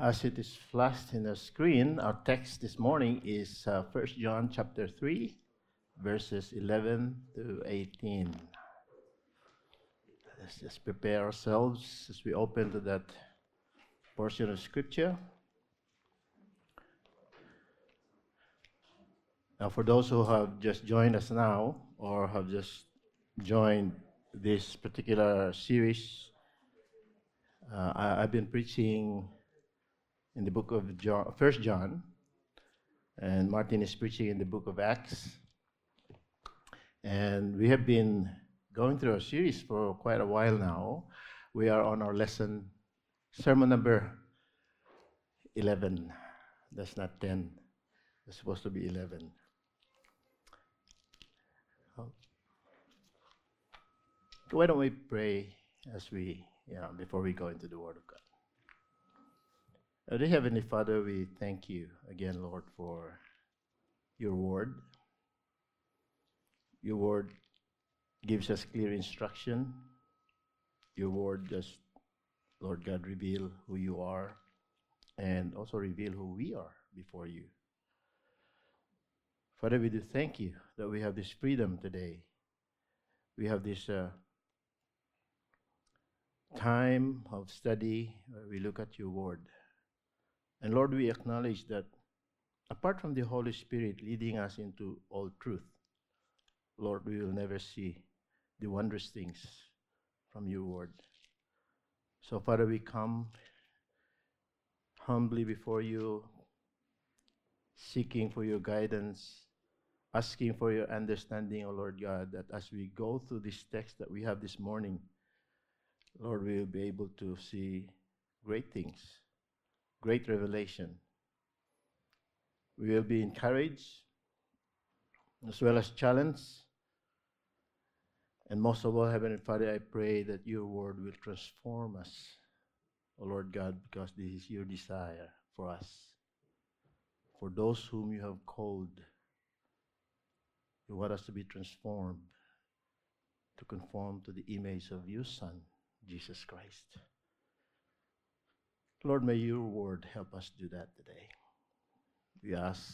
As it is flashed in the screen, our text this morning is 1 John chapter 3, verses 11 to 18. Let's just prepare ourselves as we open to that portion of Scripture. Now, for those who have just joined us now or have just joined this particular series, I've been preaching in the book of John, 1 John, and Martin is preaching in the book of Acts. And we have been going through a series for quite a while now. We are on our sermon number 11. That's not 10. It's supposed to be 11. Why don't we pray before we go into the Word of God? Dear Heavenly Father, we thank you again, Lord, for your Word. Your Word gives us clear instruction. Your Word just, Lord God, reveal who you are and also reveal who we are before you. Father, we do thank you that we have this freedom today. We have this time of study where we look at your Word. And Lord, we acknowledge that apart from the Holy Spirit leading us into all truth, Lord, we will never see the wondrous things from your Word. So, Father, we come humbly before you, seeking for your guidance, asking for your understanding, O Lord God, that as we go through this text that we have this morning, Lord, we will be able to see great things, great revelation. We will be encouraged as well as challenged. And most of all, Heavenly Father, I pray that your word will transform us, O Lord God, because this is your desire for us. For those whom you have called, you want us to be transformed, to conform to the image of your Son, Jesus Christ. Lord, may your word help us do that today. We ask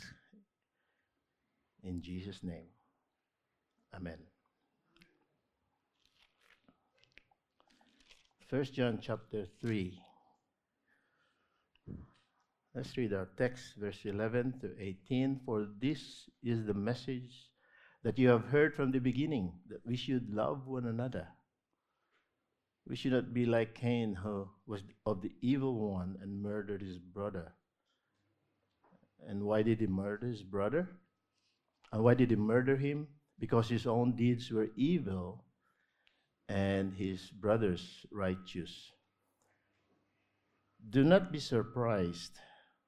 in Jesus' name. Amen. 1 John chapter 3. Let's read our text, verse 11 to 18. For this is the message that you have heard from the beginning, that we should love one another. We should not be like Cain, who was of the evil one and murdered his brother. And why did he murder his brother? And why did he murder him? Because his own deeds were evil and his brother's righteous. Do not be surprised,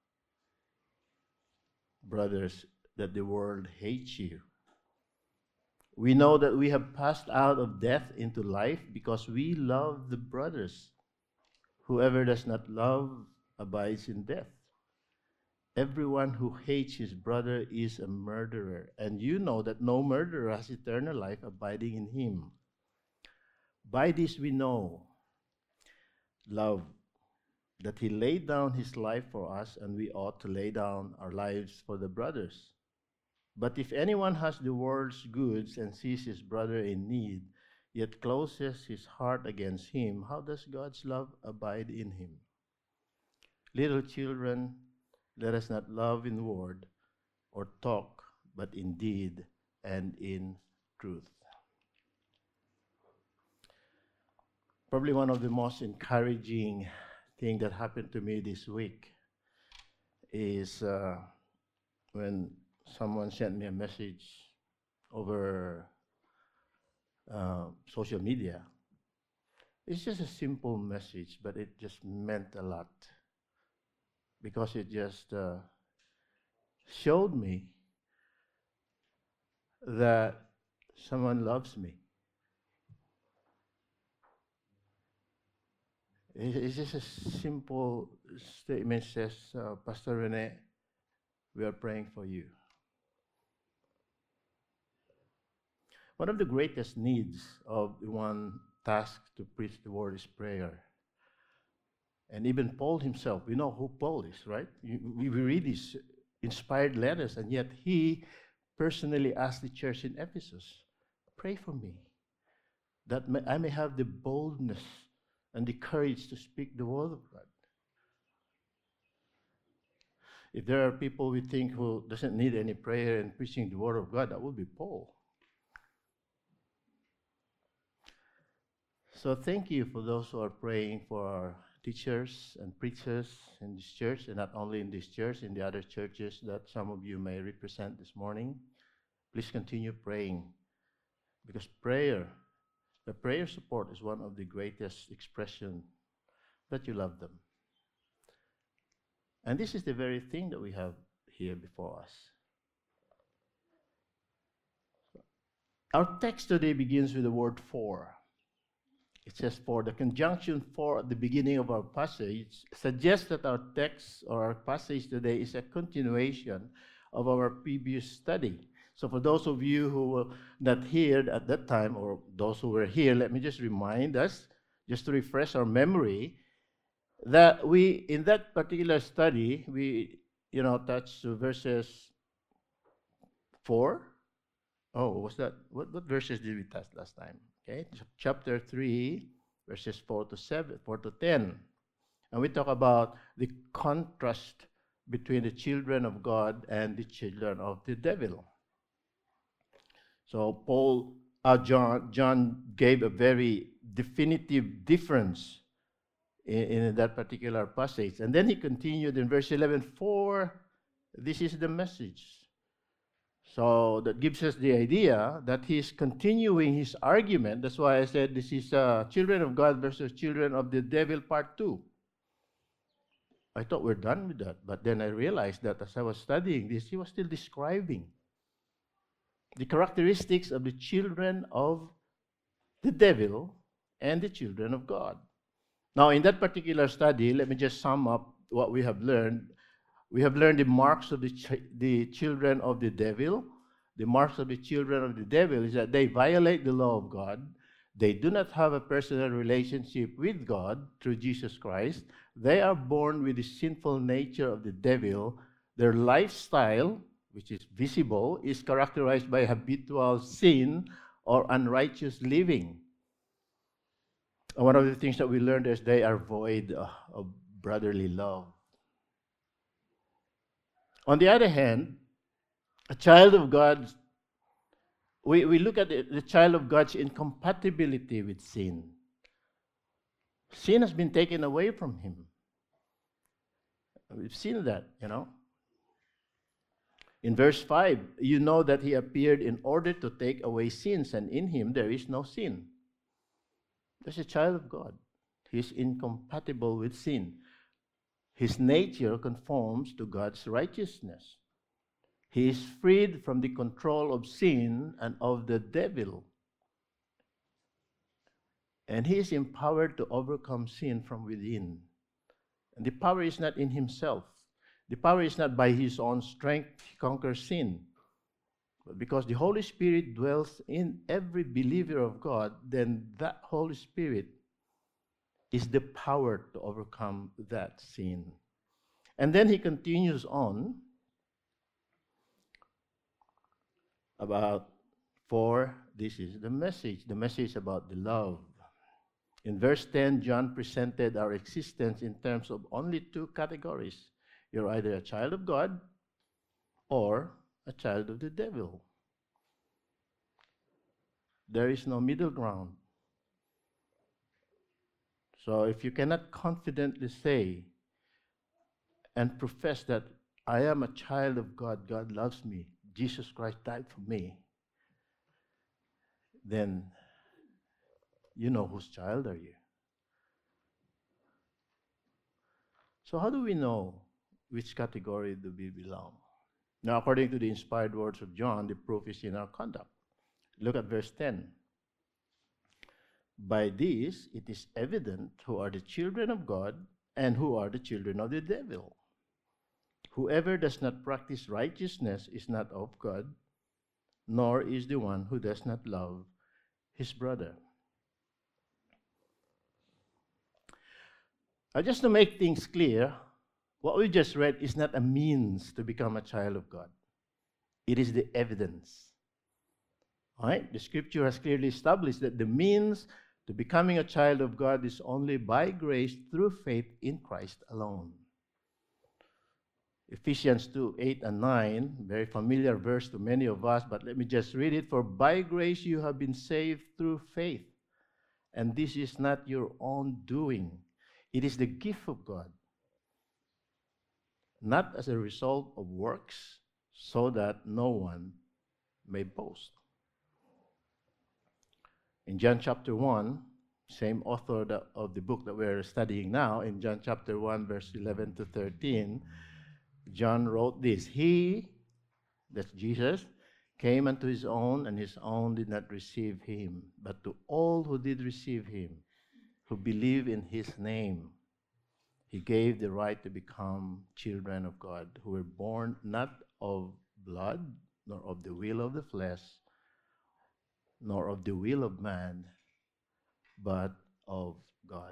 brothers, that the world hates you. We know that we have passed out of death into life because we love the brothers. Whoever does not love abides in death. Everyone who hates his brother is a murderer, and you know that no murderer has eternal life abiding in him. By this we know love, that he laid down his life for us, and we ought to lay down our lives for the brothers. But if anyone has the world's goods and sees his brother in need, yet closes his heart against him, how does God's love abide in him? Little children, let us not love in word or talk, but in deed and in truth. Probably one of the most encouraging things that happened to me this week is when someone sent me a message over social media. It's just a simple message, but it just meant a lot because it just showed me that someone loves me. It's just a simple statement. Says, Pastor Rene, we are praying for you. One of the greatest needs of the one tasked to preach the word is prayer. And even Paul himself, we know who Paul is, right? We read his inspired letters, and yet he personally asked the church in Ephesus, pray for me, that I may have the boldness and the courage to speak the word of God. If there are people we think who doesn't need any prayer and preaching the word of God, that would be Paul. So thank you for those who are praying for our teachers and preachers in this church, and not only in this church, in the other churches that some of you may represent this morning. Please continue praying, because the prayer support is one of the greatest expression that you love them. And this is the very thing that we have here before us. Our text today begins with the word for. It says for. The conjunction for at the beginning of our passage suggests that our text or our passage today is a continuation of our previous study. So for those of you who were not here at that time, or those who were here, let me just remind us, just to refresh our memory, that we, in that particular study, we, touched to verses 4. Oh, was that, what verses did we touch last time? Okay, chapter 3, verses 4 to 10. And we talk about the contrast between the children of God and the children of the devil. So John gave a very definitive difference in that particular passage. And then he continued in verse 11, for this is the message. So that gives us the idea that he's continuing his argument. That's why I said this is children of God versus children of the devil part 2. I thought we're done with that. But then I realized that as I was studying this, he was still describing the characteristics of the children of the devil and the children of God. Now, in that particular study, let me just sum up what we have learned. We have learned the marks of the children of the devil. The marks of the children of the devil is that they violate the law of God. They do not have a personal relationship with God through Jesus Christ. They are born with the sinful nature of the devil. Their lifestyle, which is visible, is characterized by habitual sin or unrighteous living. And one of the things that we learned is they are void of brotherly love. On the other hand, a child of God, we look at the child of God's incompatibility with sin. Sin has been taken away from him. We've seen that, In verse 5, you know that he appeared in order to take away sins, and in him there is no sin. That's a child of God. He's incompatible with sin. His nature conforms to God's righteousness. He is freed from the control of sin and of the devil. And he is empowered to overcome sin from within. And the power is not in himself. The power is not by his own strength he conquers sin. But because the Holy Spirit dwells in every believer of God, then that Holy Spirit is the power to overcome that sin. And then he continues on about, for this is the message about the love. In verse 10, John presented our existence in terms of only two categories. You're either a child of God or a child of the devil. There is no middle ground. So if you cannot confidently say and profess that I am a child of God, God loves me, Jesus Christ died for me, then you know whose child are you. So how do we know which category do we belong? Now, according to the inspired words of John, the proof is in our conduct. Look at verse 10. By this, it is evident who are the children of God and who are the children of the devil. Whoever does not practice righteousness is not of God, nor is the one who does not love his brother. Just to make things clear, what we just read is not a means to become a child of God. It is the evidence. All right? The scripture has clearly established that the means to becoming a child of God is only by grace through faith in Christ alone. Ephesians 2, 8 and 9, very familiar verse to many of us, but let me just read it. For by grace you have been saved through faith, and this is not your own doing. It is the gift of God, not as a result of works, so that no one may boast. In John chapter 1, same author of the book that we're studying now, in John chapter 1, verse 11 to 13, John wrote this: He, that's Jesus, came unto his own, and his own did not receive him. But to all who did receive him, who believe in his name, he gave the right to become children of God, who were born not of blood, nor of the will of the flesh, nor of the will of man, but of God.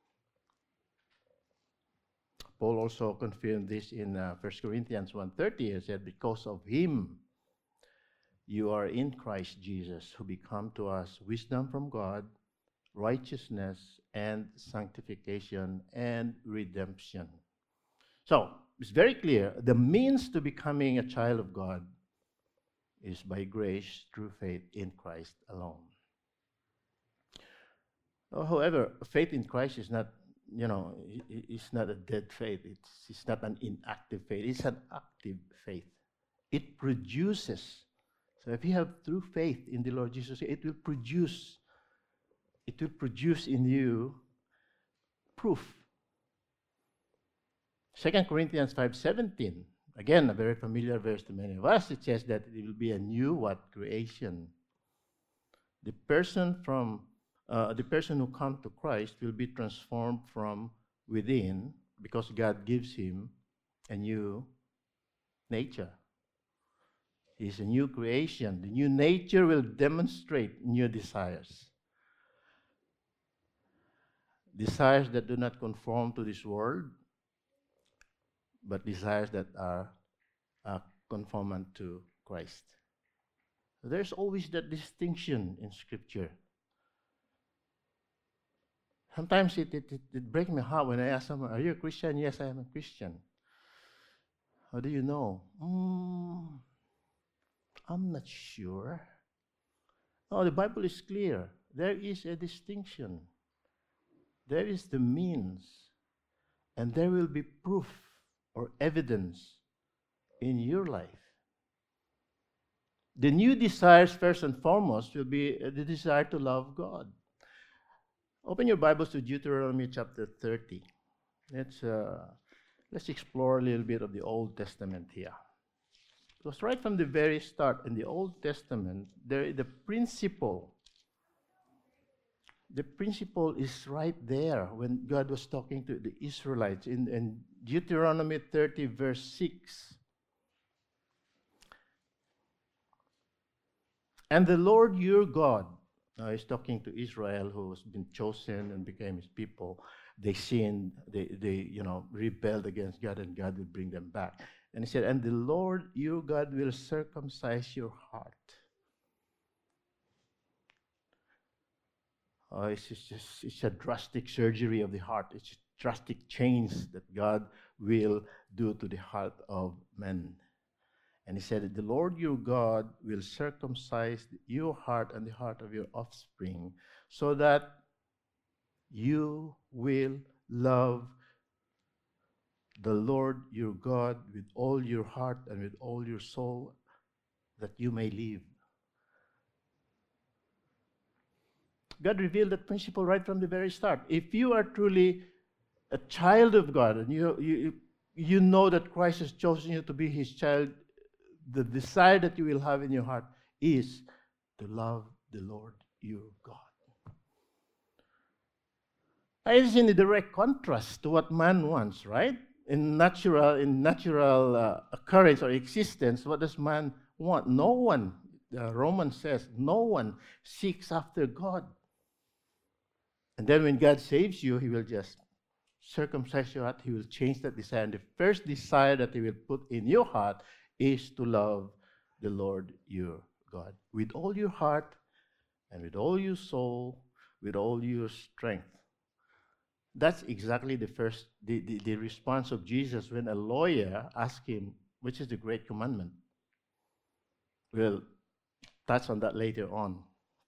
Paul also confirmed this in 1 Corinthians 1:30. He said, because of him you are in Christ Jesus, who become to us wisdom from God, righteousness and sanctification and redemption. So, it's very clear. The means to becoming a child of God is by grace through faith in Christ alone. However, faith in Christ is not, it's not a dead faith. It's not an inactive faith. It's an active faith. It produces. So if you have true faith in the Lord Jesus, it will produce in you proof. 2 Corinthians 5:17, again, a very familiar verse to many of us. It says that it will be a new what? Creation. The person who comes to Christ will be transformed from within because God gives him a new nature. He's a new creation. The new nature will demonstrate new desires. Desires that do not conform to this world, but desires that are conformant to Christ. There's always that distinction in Scripture. Sometimes it breaks my heart when I ask someone, are you a Christian? Yes, I am a Christian. How do you know? I'm not sure. No, the Bible is clear. There is a distinction. There is the means, and there will be proof or evidence in your life. The new desires, first and foremost, will be the desire to love God. Open your Bibles to Deuteronomy chapter 30. Let's explore a little bit of the Old Testament here. Because right from the very start in the Old Testament, the principle is right there when God was talking to the Israelites in Deuteronomy 30, verse 6. And the Lord your God, now he's talking to Israel who has been chosen and became his people. They sinned, they rebelled against God, and God will bring them back. And he said, and the Lord your God will circumcise your heart. It's a drastic surgery of the heart. It's a drastic change that God will do to the heart of men. And he said, the Lord your God will circumcise your heart and the heart of your offspring, so that you will love the Lord your God with all your heart and with all your soul, that you may live. God revealed that principle right from the very start. If you are truly a child of God, and you know that Christ has chosen you to be his child, the desire that you will have in your heart is to love the Lord your God. It is in the direct contrast to what man wants, right? In natural occurrence or existence, what does man want? No one, Romans says, no one seeks after God. And then when God saves you, he will just circumcise your heart. He will change that desire. And the first desire that He will put in your heart is to love the Lord your God with all your heart and with all your soul, with all your strength. That's exactly the response of Jesus when a lawyer asked Him, which is the great commandment. We'll touch on that later on.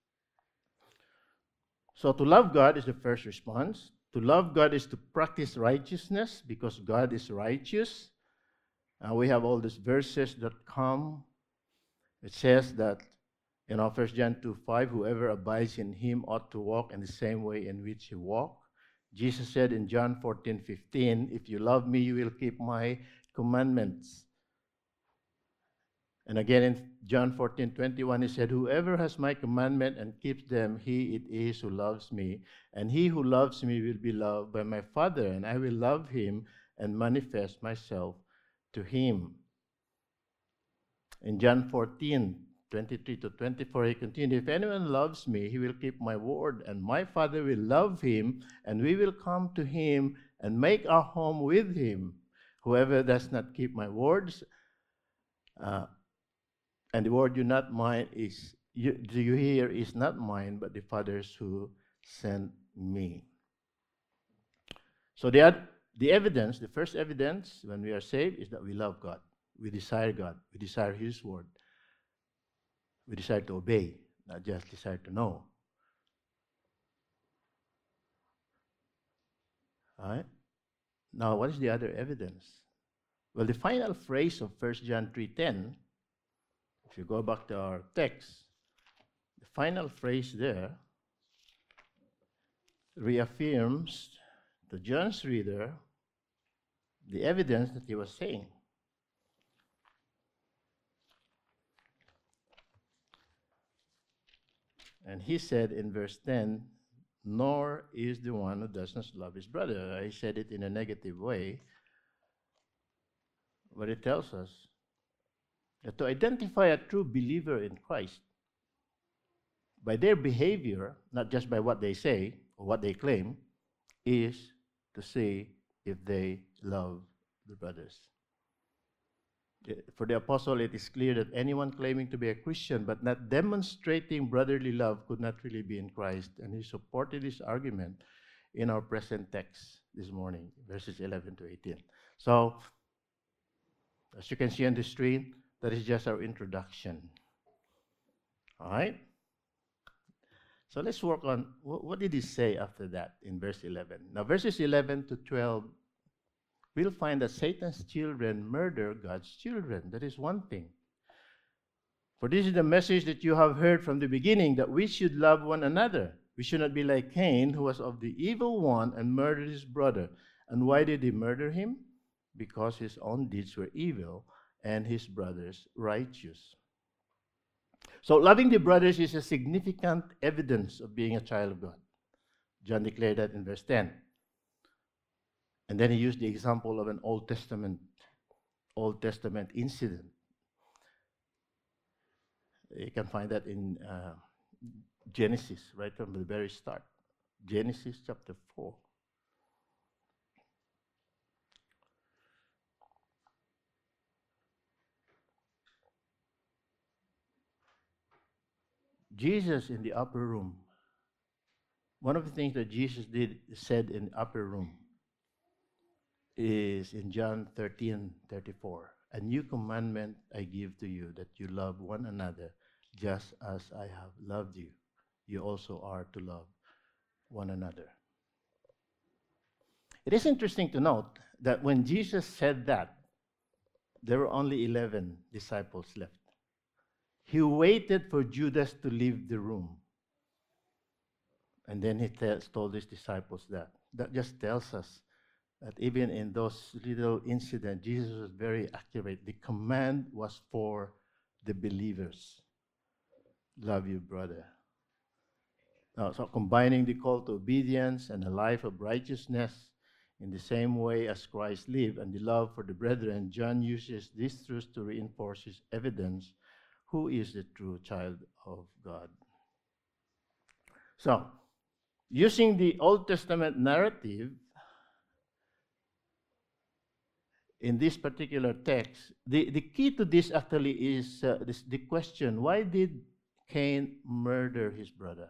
So to love God is the first response. To love God is to practice righteousness because God is righteous. We have all these verses that come. It says that, 1 John 2:5, whoever abides in Him ought to walk in the same way in which He walked. Jesus said in John 14:15, if you love me, you will keep my commandments. And again in John 14:21, He said, whoever has my commandment and keeps them, he it is who loves me. And he who loves me will be loved by my Father, and I will love him and manifest myself to him. In John 14:23-24, He continued, if anyone loves me, he will keep my word, and my Father will love him, and we will come to him and make our home with him. Whoever does not keep my words, and the word you hear is not mine, but the Father's who sent me. So the evidence, the first evidence when we are saved is that we love God. We desire God. We desire His word. We desire to obey, not just desire to know. All right? Now, what is the other evidence? Well, the final phrase of 1 John 3:10, if you go back to our text, the final phrase there reaffirms to John's reader the evidence that he was saying. And he said in verse 10, nor is the one who does not love his brother. I said it in a negative way, but it tells us that to identify a true believer in Christ by their behavior, not just by what they say or what they claim, is to see if they love the brothers. For the apostle, it is clear that anyone claiming to be a Christian but not demonstrating brotherly love could not really be in Christ. And he supported this argument in our present text this morning, verses 11-18. So, as you can see on the screen, that is just our introduction. All right? So let's work on, what did he say after that in verse 11? Now, verses 11-12, we'll find that Satan's children murder God's children. That is one thing. For this is the message that you have heard from the beginning, that we should love one another. We should not be like Cain, who was of the evil one and murdered his brother. And why did he murder him? Because his own deeds were evil and his brother's righteous. So loving the brothers is a significant evidence of being a child of God. John declared that in verse 10. And then he used the example of an Old Testament incident. You can find that in Genesis, right from the very start. Genesis chapter 4. Jesus in the upper room. One of the things that Jesus said in the upper room is in John 13:34. A new commandment I give to you, that you love one another just as I have loved you. You also are to love one another. It is interesting to note that when Jesus said that, there were only 11 disciples left. He waited for Judas to leave the room. And then he told his disciples that. That just tells us that even in those little incidents, Jesus was very accurate. The command was for the believers. Love your brother. Now, so combining the call to obedience and a life of righteousness in the same way as Christ lived and the love for the brethren, John uses these truths to reinforce his evidence who is the true child of God. So, using the Old Testament narrative, in this particular text, the key to this actually is the question, why did Cain murder his brother?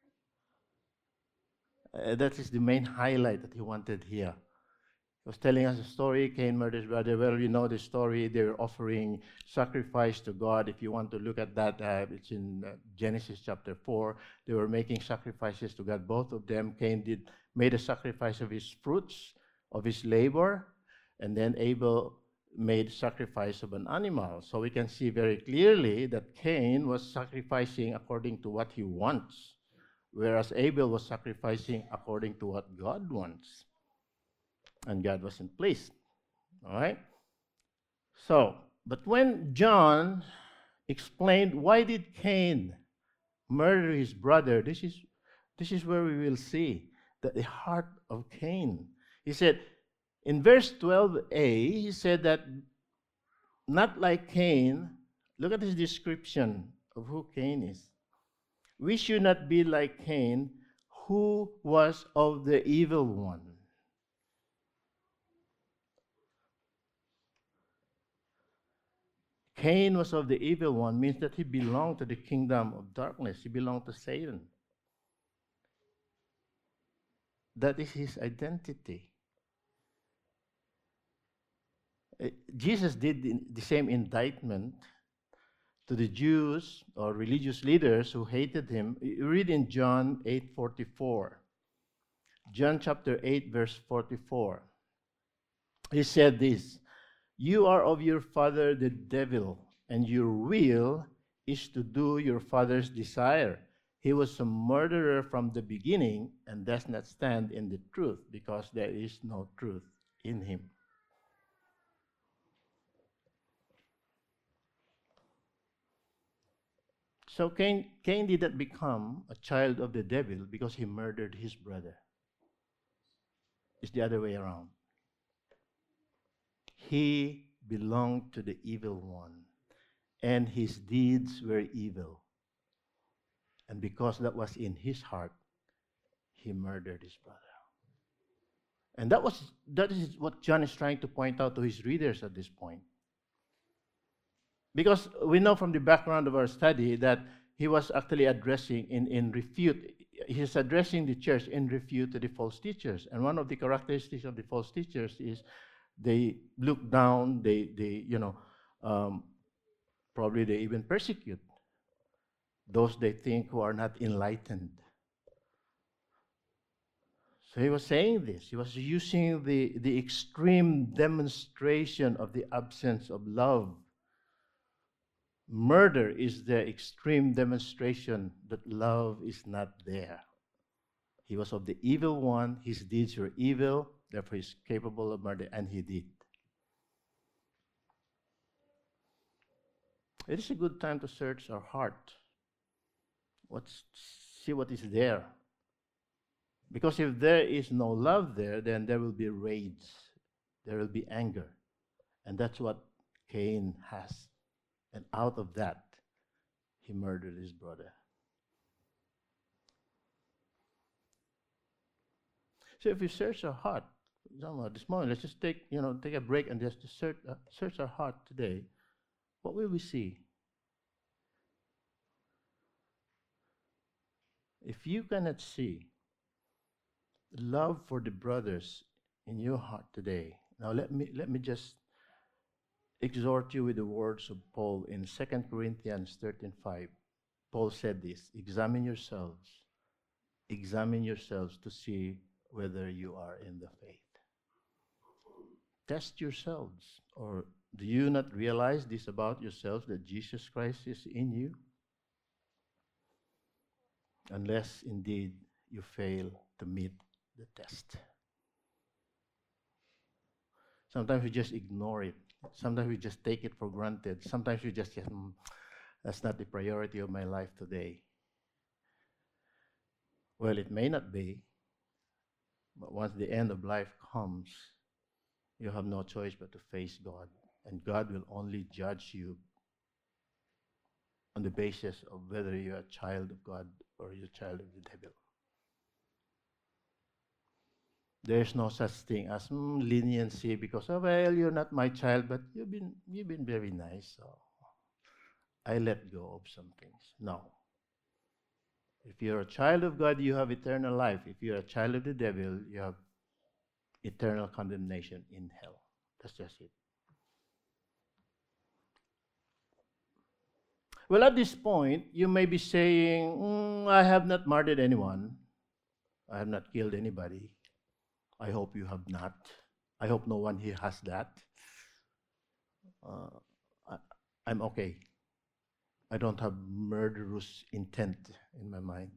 That is the main highlight that he wanted here. He was telling us a story. Cain murdered his brother. Well, you know the story. They were offering sacrifice to God. If you want to look at that, it's in Genesis chapter 4. They were making sacrifices to God, both of them. Cain made a sacrifice of his fruits, of his labor, and then Abel made sacrifice of an animal. So we can see very clearly that Cain was sacrificing according to what he wants, whereas Abel was sacrificing according to what God wants. And God wasn't pleased. All right? So, but when John explained why did Cain murder his brother, this is where we will see that the heart of Cain. He said, in verse 12a, he said that not like Cain, look at his description of who Cain is. We should not be like Cain, who was of the evil one. Cain was of the evil one means that he belonged to the kingdom of darkness. He belonged to Satan. That is his identity. Jesus did the same indictment to the Jews or religious leaders who hated him. You read in John 8:44. John chapter 8, verse 44. He said this, "You are of your father the devil, and your will is to do your father's desire. He was a murderer from the beginning and does not stand in the truth, because there is no truth in him." So Cain did not become a child of the devil because he murdered his brother. It's the other way around. He belonged to the evil one, and his deeds were evil. And because that was in his heart, he murdered his brother. And that is what John is trying to point out to his readers at this point. Because we know from the background of our study that he was actually addressing in refute. He's addressing the church in refute to the false teachers. And one of the characteristics of the false teachers is they look down, probably they even persecute those they think who are not enlightened. So he was saying this. He was using the extreme demonstration of the absence of love. Murder is the extreme demonstration that love is not there. He was of the evil one. His deeds were evil. Therefore, he's capable of murder, and he did. It is a good time to search our heart. See what is there. Because if there is no love there, then there will be rage. There will be anger. And that's what Cain has. And out of that, he murdered his brother. So if we search our heart, this morning, let's just take a break and just search our heart today. What will we see? If you cannot see love for the brothers in your heart today, now let me just exhort you with the words of Paul in 2 Corinthians 13:5. Paul said this, examine yourselves to see whether you are in the faith. Test yourselves. Or do you not realize this about yourselves, that Jesus Christ is in you? Unless indeed you fail to meet the test. Sometimes we just ignore it. Sometimes we just take it for granted. Sometimes we just say, that's not the priority of my life today. Well, it may not be, but once the end of life comes, you have no choice but to face God. And God will only judge you on the basis of whether you're a child of God or you're a child of the devil. There's no such thing as leniency because, oh, well, you're not my child, but you've been very nice, so I let go of some things. No. If you're a child of God, you have eternal life. If you're a child of the devil, you have eternal condemnation in hell. That's just it. Well, at this point, you may be saying, I have not murdered anyone. I have not killed anybody. I hope you have not. I hope no one here has that. I'm okay. I don't have murderous intent in my mind.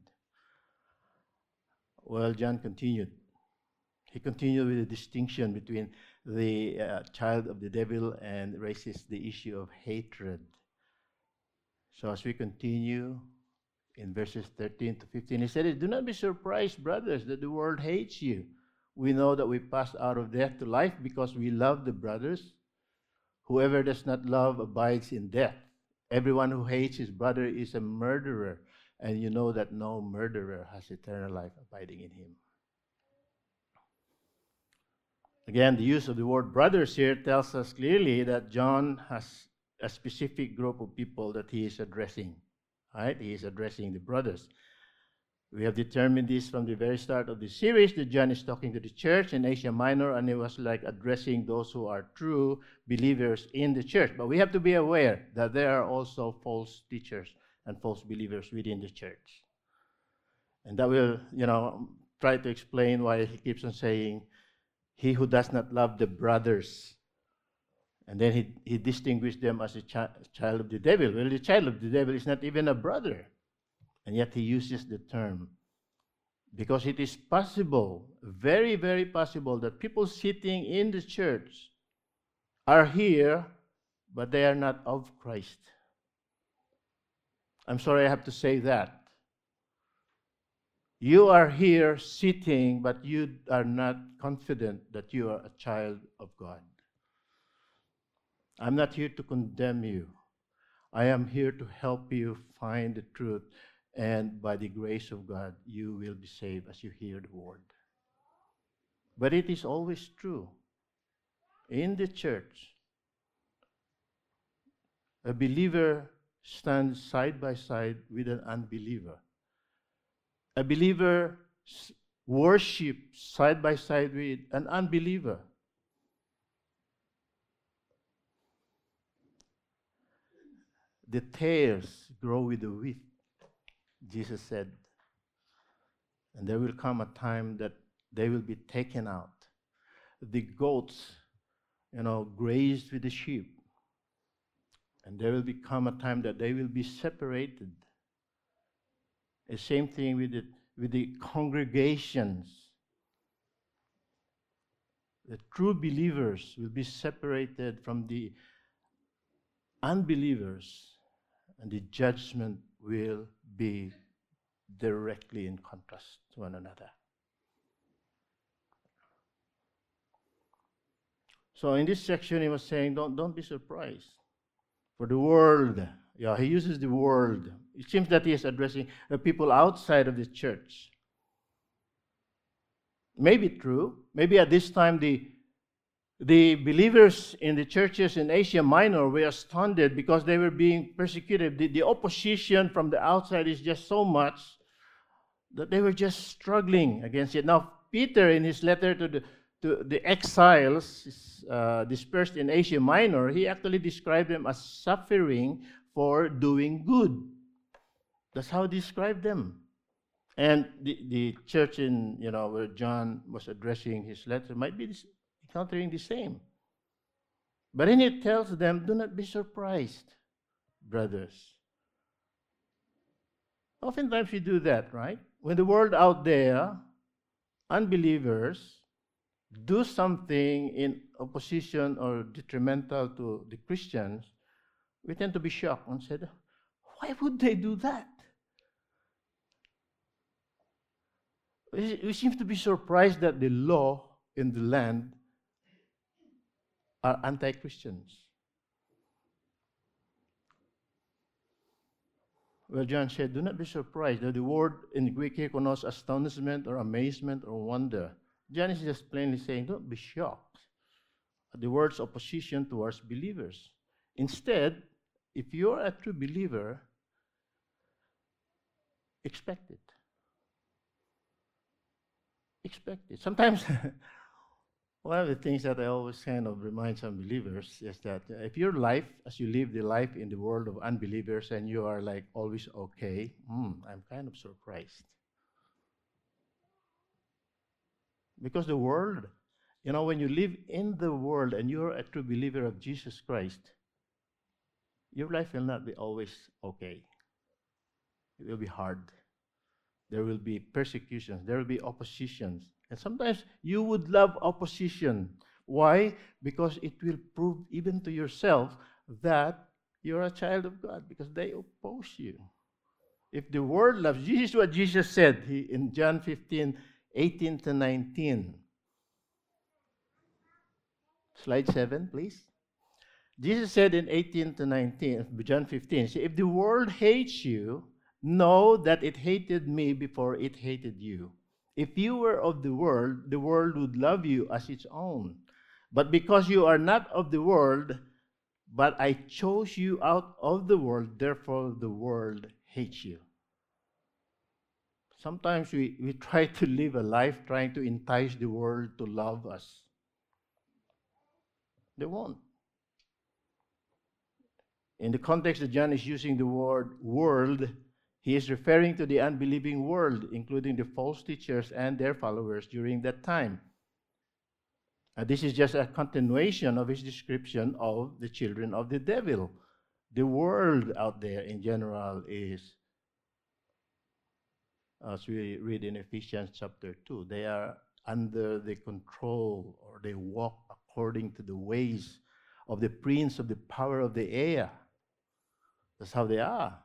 Well, John continued. He continued with the distinction between the child of the devil and raises the issue of hatred. So as we continue in verses 13 to 15, he said, do not be surprised, brothers, that the world hates you. We know that we passed out of death to life because we love the brothers. Whoever does not love abides in death. Everyone who hates his brother is a murderer, and you know that no murderer has eternal life abiding in him. Again, the use of the word brothers here tells us clearly that John has a specific group of people that he is addressing. Right? He is addressing the brothers. We have determined this from the very start of the series that John is talking to the church in Asia Minor, and he was like addressing those who are true believers in the church. But we have to be aware that there are also false teachers and false believers within the church. And that will, try to explain why he keeps on saying, he who does not love the brothers. And then he distinguished them as a child of the devil. Well, the child of the devil is not even a brother. And yet he uses the term. Because it is possible, very, very possible, that people sitting in the church are here, but they are not of Christ. I'm sorry I have to say that. You are here sitting, but you are not confident that you are a child of God. I'm not here to condemn you. I am here to help you find the truth. And by the grace of God, you will be saved as you hear the word. But it is always true. In the church, a believer stands side by side with an unbeliever. A believer worships side by side with an unbeliever. The tares grow with the wheat, Jesus said. And there will come a time that they will be taken out. The goats, graze with the sheep. And there will become a time that they will be separated. The same thing with the congregations. The true believers will be separated from the unbelievers, and the judgment will be directly in contrast to one another. So in this section, he was saying, don't be surprised. For the world, he uses the world. It seems that he is addressing the people outside of the church. Maybe true. Maybe at this time the believers in the churches in Asia Minor were astounded because they were being persecuted. The opposition from the outside is just so much that they were just struggling against it. Now, Peter, in his letter to the exiles dispersed in Asia Minor, he actually described them as suffering for doing good. That's how he described them. And the church in, where John was addressing his letter might be encountering the same. But then it tells them, do not be surprised, brothers. Oftentimes we do that, right? When the world out there, unbelievers, do something in opposition or detrimental to the Christians, we tend to be shocked and say, why would they do that? We seem to be surprised that the law in the land are anti-Christians. Well, John said, do not be surprised. That the word in Greek here connotes astonishment or amazement or wonder. John is just plainly saying, don't be shocked at the world's opposition towards believers. Instead, if you're a true believer, expect it. Expect it. Sometimes, one of the things that I always kind of remind some believers is that if your life, as you live the life in the world of unbelievers, and you are like always okay, I'm kind of surprised. Because the world, when you live in the world and you're a true believer of Jesus Christ, your life will not be always okay. It will be hard. There will be persecutions. There will be oppositions. And sometimes you would love opposition. Why? Because it will prove even to yourself that you're a child of God, because they oppose you. If the world loves you, this is what Jesus said in John 15:18 to 19. Slide 7, please. Jesus said in 18 to 19, John 15, see, if the world hates you, know that it hated me before it hated you. If you were of the world would love you as its own. But because you are not of the world, but I chose you out of the world, therefore the world hates you. Sometimes we try to live a life trying to entice the world to love us. They won't. In the context that John is using the word world, he is referring to the unbelieving world, including the false teachers and their followers during that time. This is just a continuation of his description of the children of the devil. The world out there in general is, as we read in Ephesians chapter 2, they are under the control, or they walk according to the ways of the prince of the power of the air. That's how they are.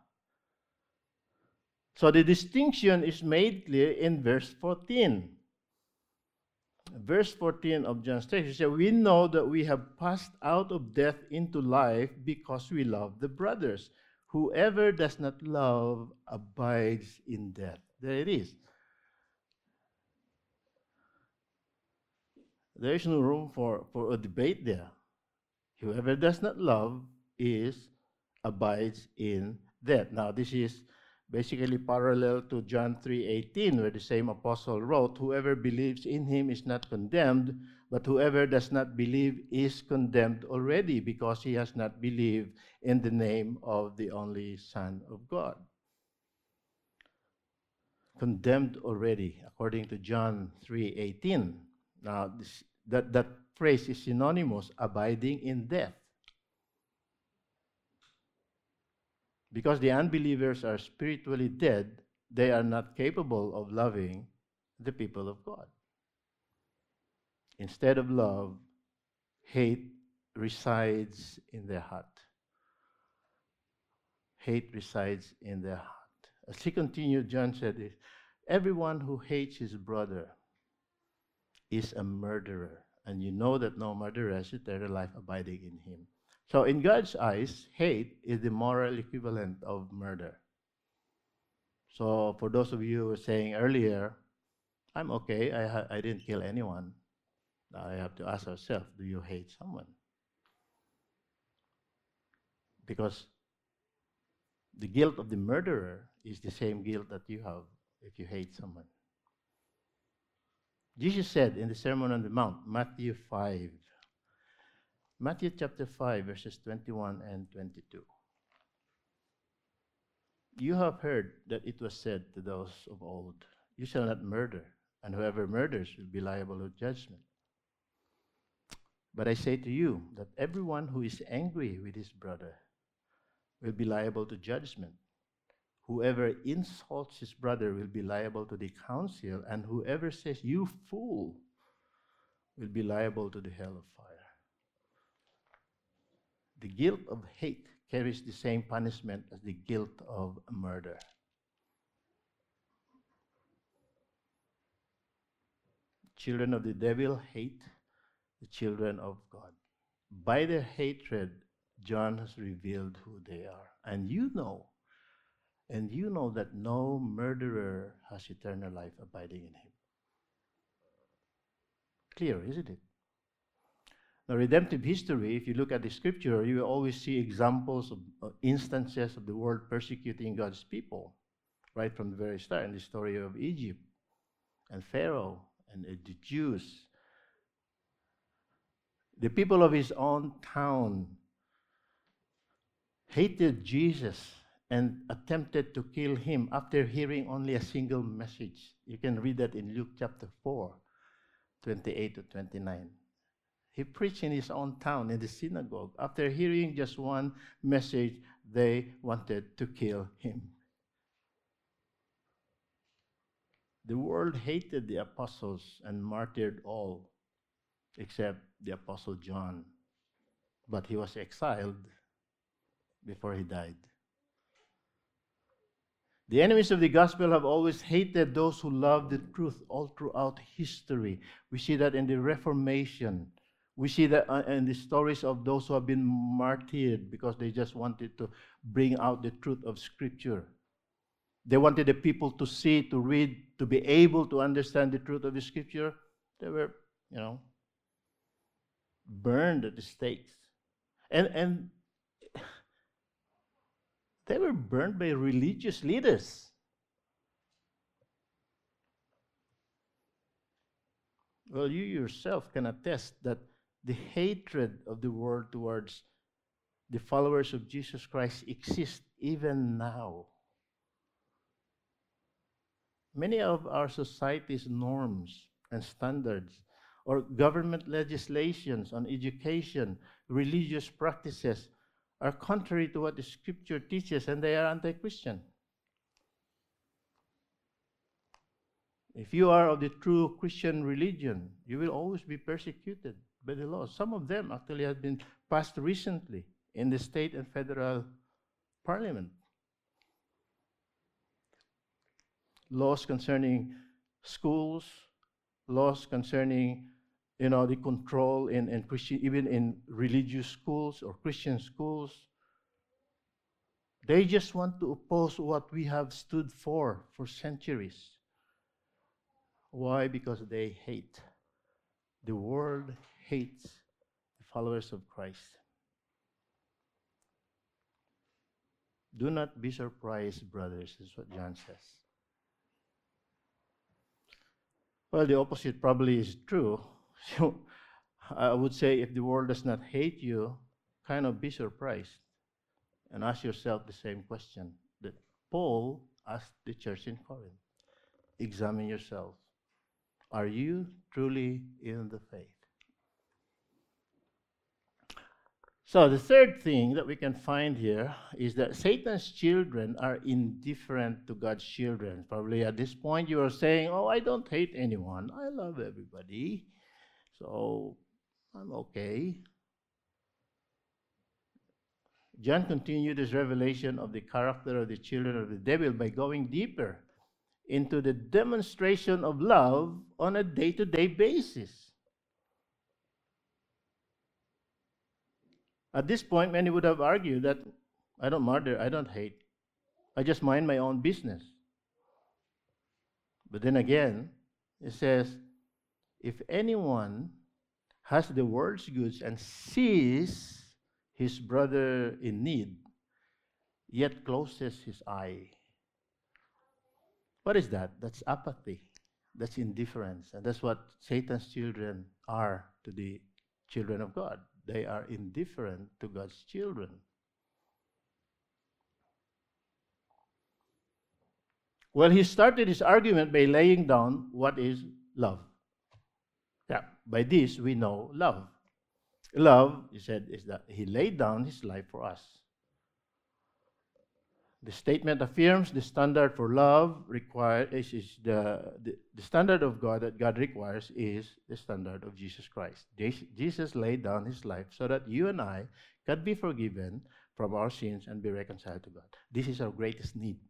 So the distinction is made clear in verse 14. Verse 14 of John's text, he said, we know that we have passed out of death into life because we love the brothers. Whoever does not love abides in death. There it is. There is no room for a debate there. Whoever does not love abides in death. Now, this is basically parallel to John 3:18, where the same apostle wrote, whoever believes in him is not condemned, but whoever does not believe is condemned already, because he has not believed in the name of the only Son of God. Condemned already, according to John 3:18. Now, that phrase is synonymous, abiding in death. Because the unbelievers are spiritually dead, they are not capable of loving the people of God. Instead of love, hate resides in their heart. Hate resides in their heart. As he continued, John said, everyone who hates his brother is a murderer, and you know that no murderer has eternal life abiding in him. So in God's eyes, hate is the moral equivalent of murder. So for those of you who were saying earlier, I'm okay, I didn't kill anyone. Now I have to ask ourselves, do you hate someone? Because the guilt of the murderer is the same guilt that you have if you hate someone. Jesus said in the Sermon on the Mount, Matthew chapter 5, verses 21 and 22. You have heard that it was said to those of old, you shall not murder, and whoever murders will be liable to judgment. But I say to you that everyone who is angry with his brother will be liable to judgment. Whoever insults his brother will be liable to the council, and whoever says, you fool, will be liable to the hell of fire. The guilt of hate carries the same punishment as the guilt of murder. Children of the devil hate the children of God. By their hatred, John has revealed who they are. And you know that no murderer has eternal life abiding in him. clear, isn't it? Now, redemptive history, if you look at the scripture, you will always see examples of instances of the world persecuting God's people, right from the very start in the story of Egypt and Pharaoh and the Jews. The people of his own town hated Jesus and attempted to kill him after hearing only a single message. You can read that in Luke chapter 4, 28 to 29. He preached in his own town, in the synagogue. After hearing just one message, they wanted to kill him. The world hated the apostles and martyred all except the apostle John. But he was exiled before he died. The enemies of the gospel have always hated those who love the truth all throughout history. We see that in the Reformation. We see that in the stories of those who have been martyred because they just wanted to bring out the truth of Scripture. They wanted the people to see, to read, to be able to understand the truth of the Scripture. They were, burned at the stakes. And they were burned by religious leaders. Well, you yourself can attest that the hatred of the world towards the followers of Jesus Christ exists even now. Many of our society's norms and standards, or government legislations on education, religious practices, are contrary to what the Scripture teaches, and they are anti-Christian. If you are of the true Christian religion, you will always be persecuted by the laws. Some of them actually have been passed recently in the state and federal parliament. Laws concerning schools, laws concerning the control in Christian, even in religious schools or Christian schools. They just want to oppose what we have stood for centuries. Why? Because they hate. The world hates the followers of Christ. Do not be surprised, brothers, is what John says. Well, the opposite probably is true. So I would say if the world does not hate you, kind of be surprised and ask yourself the same question that Paul asked the church in Corinth. Examine yourself. Are you truly in the faith? So the third thing that we can find here is that Satan's children are indifferent to God's children. Probably at this point you are saying, oh, I don't hate anyone. I love everybody. So I'm okay. John continued his revelation of the character of the children of the devil by going deeper into the demonstration of love on a day-to-day basis. At this point, many would have argued that I don't murder, I don't hate. I just mind my own business. But then again, it says, if anyone has the world's goods and sees his brother in need, yet closes his eye. What is that? That's apathy. That's indifference. And that's what Satan's children are to the children of God. They are indifferent to God's children. Well, he started his argument by laying down what is love. Yeah, by this we know love. Love, he said, is that he laid down his life for us. The statement affirms the standard for love required is the standard of God that God requires is the standard of Jesus Christ. Jesus laid down his life so that you and I can be forgiven from our sins and be reconciled to God. This is our greatest need.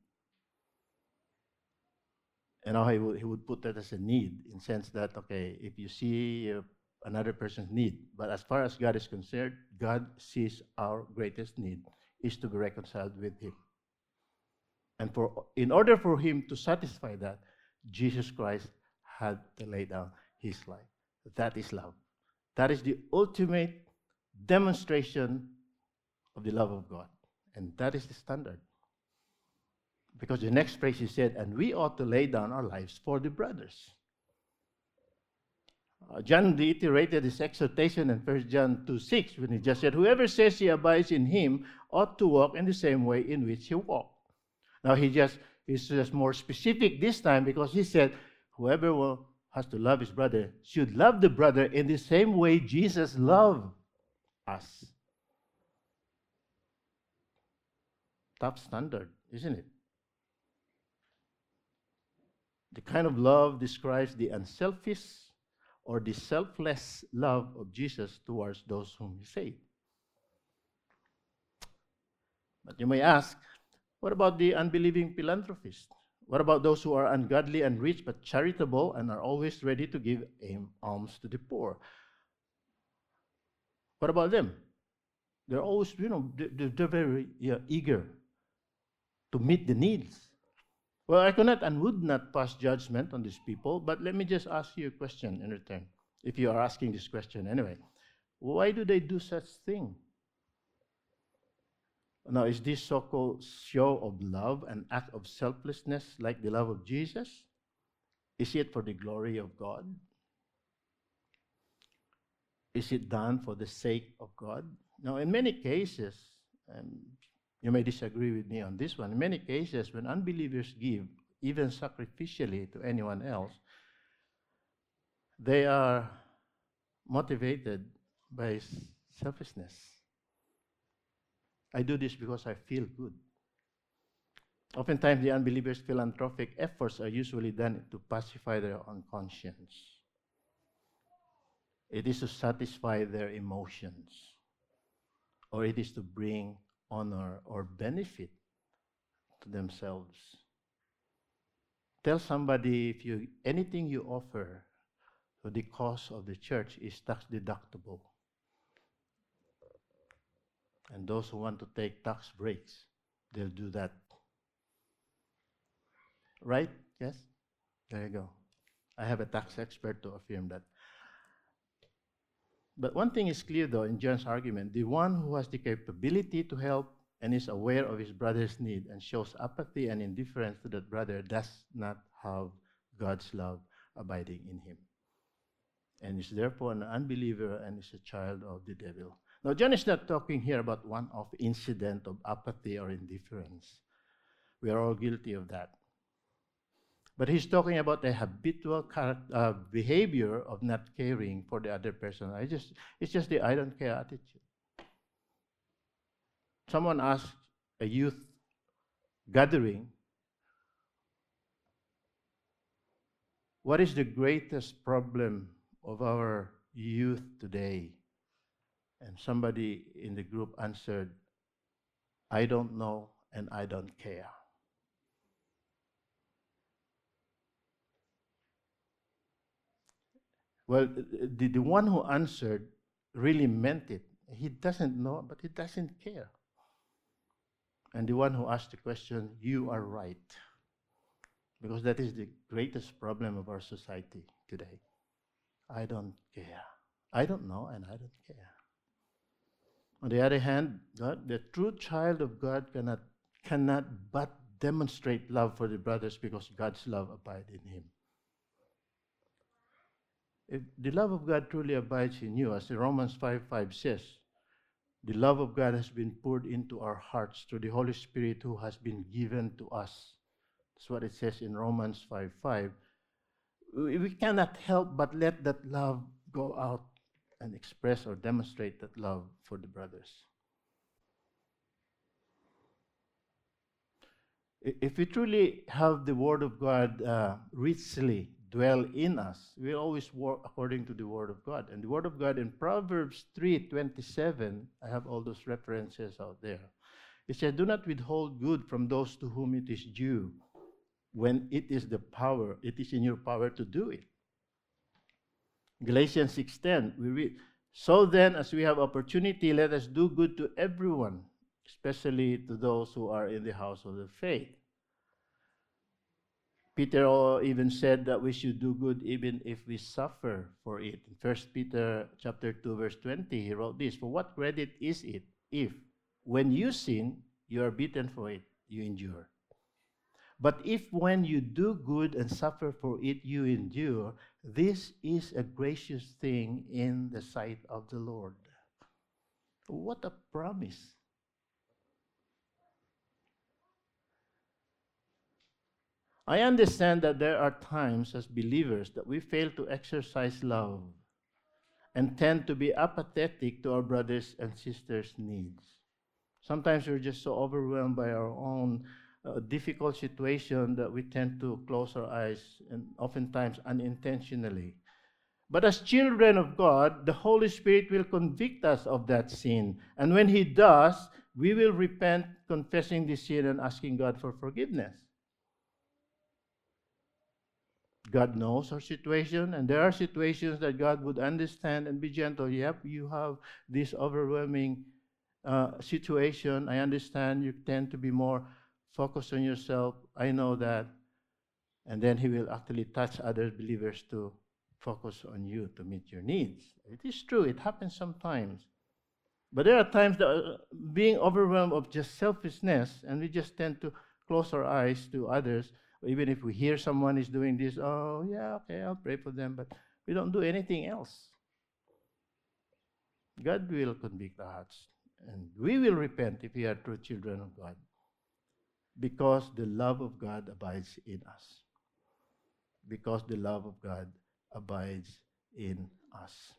And now he would put that as a need in the sense that, okay, if you see another person's need, but as far as God is concerned, God sees our greatest need is to be reconciled with him. And in order for him to satisfy that, Jesus Christ had to lay down his life. That is love. That is the ultimate demonstration of the love of God. And that is the standard. Because the next phrase he said, and we ought to lay down our lives for the brothers. John reiterated his exhortation in 1 John 2:6 when he just said, whoever says he abides in him ought to walk in the same way in which he walked. Now he's just more specific this time because he said, whoever has to love his brother should love the brother in the same way Jesus loved us. Top standard, isn't it? The kind of love describes the unselfish or the selfless love of Jesus towards those whom he saved. But you may ask, what about the unbelieving philanthropist? What about those who are ungodly and rich but charitable and are always ready to give alms to the poor? What about them? They're always, they're very eager to meet the needs. Well, I cannot and would not pass judgment on these people, but let me just ask you a question in return, if you are asking this question anyway. Why do they do such thing? Now, is this so-called show of love an act of selflessness like the love of Jesus? Is it for the glory of God? Is it done for the sake of God? Now, in many cases, and you may disagree with me on this one, in many cases when unbelievers give, even sacrificially to anyone else, they are motivated by selfishness. I do this because I feel good. Oftentimes, the unbelievers' philanthropic efforts are usually done to pacify their own conscience. It is to satisfy their emotions, or it is to bring honor or benefit to themselves. Tell somebody if anything you offer to the cause of the church is tax deductible. And those who want to take tax breaks, they'll do that. Right? Yes? There you go. I have a tax expert to affirm that. But one thing is clear, though, in John's argument. The one who has the capability to help and is aware of his brother's need and shows apathy and indifference to that brother does not have God's love abiding in him, and is therefore an unbeliever and is a child of the devil. Now, John is not talking here about one-off incident of apathy or indifference. We are all guilty of that. But he's talking about a habitual behavior of not caring for the other person. It's just the I don't care attitude. Someone asked a youth gathering, what is the greatest problem of our youth today? And somebody in the group answered, I don't know and I don't care. Well, the one who answered really meant it. He doesn't know, but he doesn't care. And the one who asked the question, you are right. Because that is the greatest problem of our society today. I don't care. I don't know and I don't care. On the other hand, the true child of God cannot but demonstrate love for the brothers because God's love abides in him. If the love of God truly abides in you, as Romans 5:5 says, the love of God has been poured into our hearts through the Holy Spirit who has been given to us. That's what it says in Romans 5:5. We cannot help but let that love go out and express or demonstrate that love for the brothers. If we truly have the Word of God richly dwell in us, we always walk according to the Word of God. And the Word of God in Proverbs 3:27, I have all those references out there. It says, do not withhold good from those to whom it is due, when it is in your power to do it. Galatians 6:10, we read, so then, as we have opportunity, let us do good to everyone, especially to those who are in the household of faith. Peter even said that we should do good even if we suffer for it. In 1 Peter chapter 2, verse 20, he wrote this, "For what credit is it if, when you sin, you are beaten for it, you endure? But if when you do good and suffer for it, you endure, this is a gracious thing in the sight of the Lord." What a promise. I understand that there are times as believers that we fail to exercise love and tend to be apathetic to our brothers and sisters' needs. Sometimes we're just so overwhelmed by our own difficult situation that we tend to close our eyes, and oftentimes unintentionally. But as children of God, the Holy Spirit will convict us of that sin. And when He does, we will repent, confessing the sin and asking God for forgiveness. God knows our situation, and there are situations that God would understand and be gentle. Yep, you have this overwhelming situation. I understand you tend to be more focused on yourself. I know that. And then He will actually touch other believers to focus on you to meet your needs. It is true, it happens sometimes. But there are times that being overwhelmed of just selfishness, and we just tend to close our eyes to others. Even if we hear someone is doing this, oh, yeah, okay, I'll pray for them, but we don't do anything else. God will convict our hearts, and we will repent if we are true children of God, because the love of God abides in us. Because the love of God abides in us.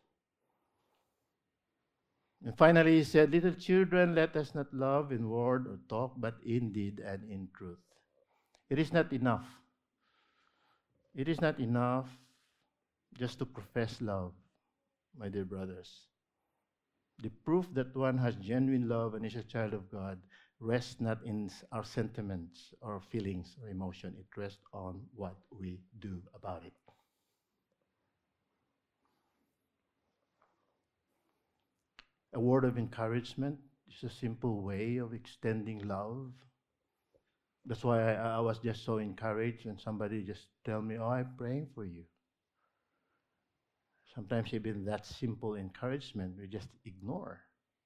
And finally, he said, "Little children, let us not love in word or talk, but in deed and in truth." It is not enough. It is not enough just to profess love, my dear brothers. The proof that one has genuine love and is a child of God rests not in our sentiments or feelings or emotion. It rests on what we do about it. A word of encouragement is a simple way of extending love. That's why I was just so encouraged when somebody just tell me, "Oh, I'm praying for you." Sometimes even that simple encouragement we just ignore.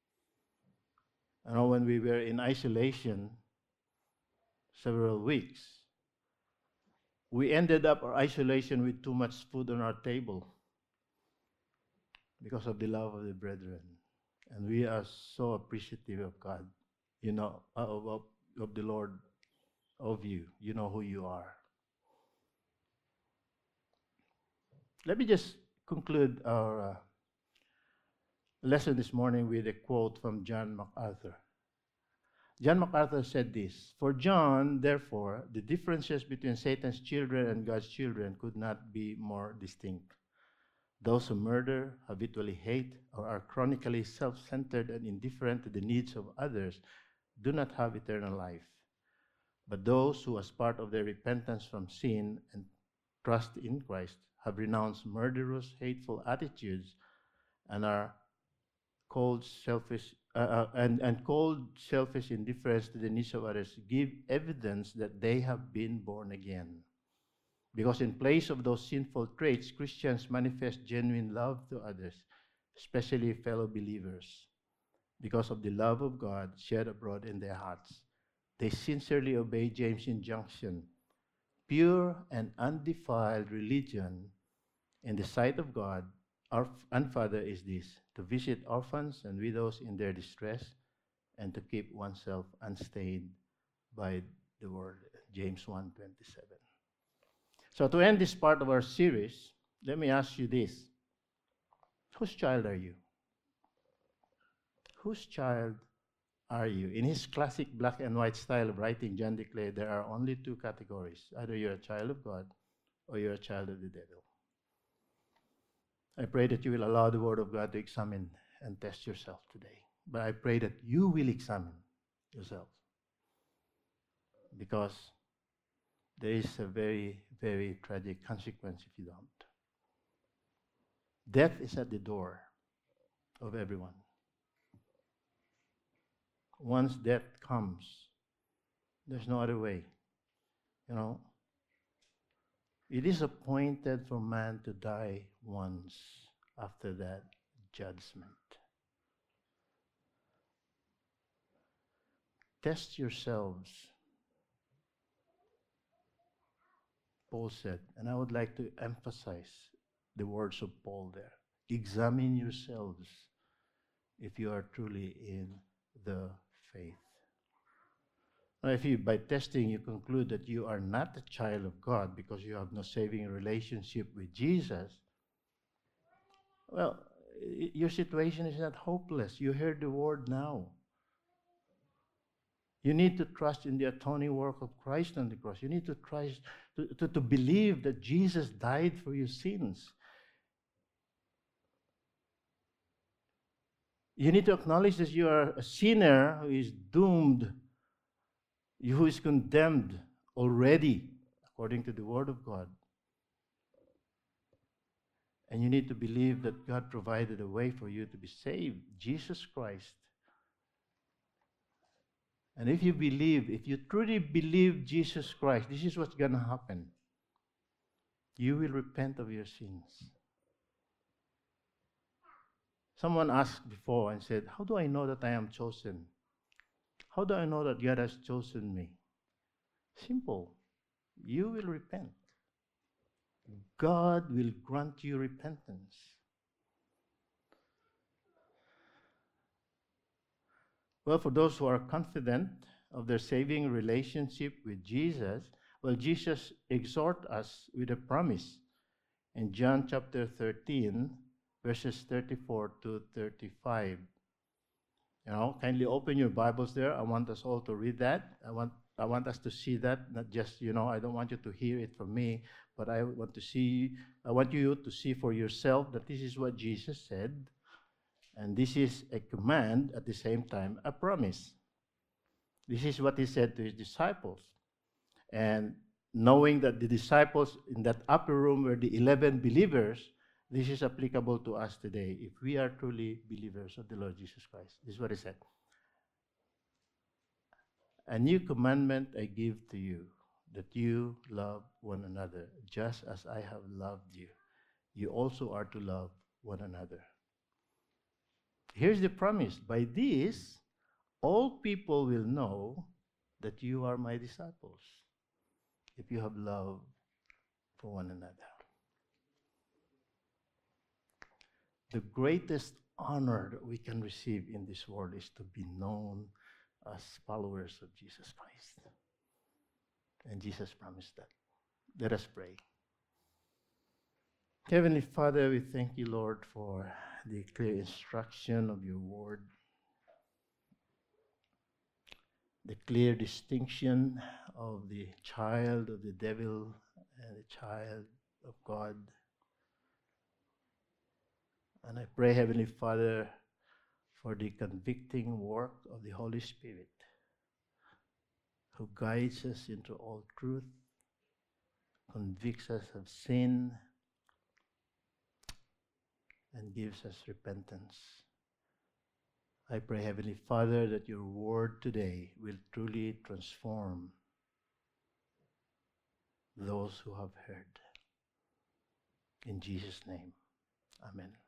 I know when we were in isolation several weeks, we ended up our isolation with too much food on our table because of the love of the brethren. And we are so appreciative of God, of the Lord, of you. You know who you are. Let me just conclude our lesson this morning with a quote from John MacArthur. John MacArthur said this: "For John, therefore, the differences between Satan's children and God's children could not be more distinct. Those who murder, habitually hate, or are chronically self-centered and indifferent to the needs of others do not have eternal life. But those who, as part of their repentance from sin and trust in Christ, have renounced murderous, hateful attitudes and are cold, selfish, cold, selfish indifference to the needs of others, give evidence that they have been born again. Because in place of those sinful traits, Christians manifest genuine love to others, especially fellow believers. Because of the love of God shed abroad in their hearts, they sincerely obey James' injunction. Pure and undefiled religion in the sight of God, our Father, is this: to visit orphans and widows in their distress and to keep oneself unstained by the word." James 1:27. So to end this part of our series, let me ask you this. Whose child are you? Whose child are you? In his classic black and white style of writing, John declared there are only two categories. Either you're a child of God or you're a child of the devil. I pray that you will allow the Word of God to examine and test yourself today. But I pray that you will examine yourself, because there is a very, very tragic consequence if you don't. Death is at the door of everyone. Once death comes, there's no other way. It is appointed for man to die once, after that, judgment. Test yourselves, Paul said, and I would like to emphasize the words of Paul there. Examine yourselves if you are truly in the faith. Now, if you, by testing, you conclude that you are not a child of God because you have no saving relationship with Jesus, well, your situation is not hopeless. You heard the word now. You need to trust in the atoning work of Christ on the cross. You need to trust, to believe that Jesus died for your sins. You need to acknowledge that you are a sinner who is doomed, who is condemned already, according to the Word of God. And you need to believe that God provided a way for you to be saved, Jesus Christ. And if you believe, if you truly believe Jesus Christ, this is what's going to happen. You will repent of your sins. Someone asked before and said, how do I know that I am chosen? How do I know that God has chosen me? Simple. You will repent. God will grant you repentance. Well, for those who are confident of their saving relationship with Jesus, well, Jesus exhorts us with a promise in John chapter 13, verses 34 to 35. Kindly open your Bibles there. I want us all to read that. I want us to see that, not just, I don't want you to hear it from me, but I want you to see for yourself that this is what Jesus said, and this is a command, at the same time, a promise. This is what he said to his disciples. And knowing that the disciples in that upper room were the 11 believers, this is applicable to us today if we are truly believers of the Lord Jesus Christ. This is what he said. A new commandment I give to you, that you love one another, just as I have loved you. You also are to love one another. Here's the promise. By this, all people will know that you are my disciples, if you have love for one another. The greatest honor that we can receive in this world is to be known as followers of Jesus Christ. And Jesus promised that. Let us pray. Heavenly Father, we thank you, Lord, for the clear instruction of your word, the clear distinction of the child of the devil and the child of God. And I pray, Heavenly Father, for the convicting work of the Holy Spirit, who guides us into all truth, convicts us of sin, and gives us repentance. I pray, Heavenly Father, that your word today will truly transform those who have heard. In Jesus' name, amen.